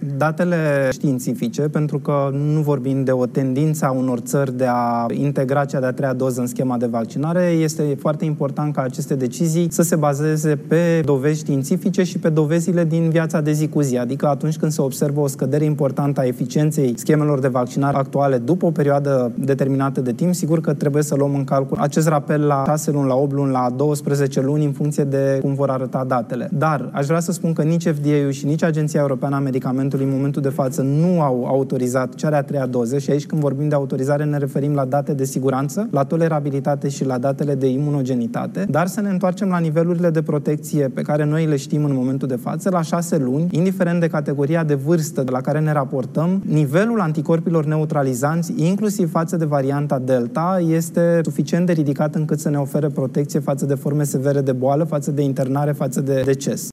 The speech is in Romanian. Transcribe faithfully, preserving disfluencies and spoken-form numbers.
Datele științifice, pentru că nu vorbim de o tendință a unor țări de a integra cea de-a treia doză în schema de vaccinare, este foarte important ca aceste decizii să se bazeze pe dovezi științifice și pe dovezile din viața de zi cu zi. Adică atunci când se observă o scădere importantă a eficienței schemelor de vaccinare actuale după o perioadă determinată de timp, sigur că trebuie să luăm în calcul acest rapel la șase luni, la opt luni, la douăsprezece luni, în funcție de cum vor arăta datele. Dar aș vrea să spun că nici F D A-ul și nici Agenția Europeană a Medicamentului în momentul de față nu au autorizat cea de-a treia doză și aici când vorbim de autorizare ne referim la date de siguranță, la tolerabilitate și la datele de imunogenitate, dar să ne întoarcem la nivelurile de protecție pe care noi le știm în momentul de față, la șase luni, indiferent de categoria de vârstă la care ne raportăm, nivelul anticorpilor neutralizanți, inclusiv față de varianta Delta, este suficient de ridicat încât să ne ofere protecție față de forme severe de boală, față de internare, față de deces.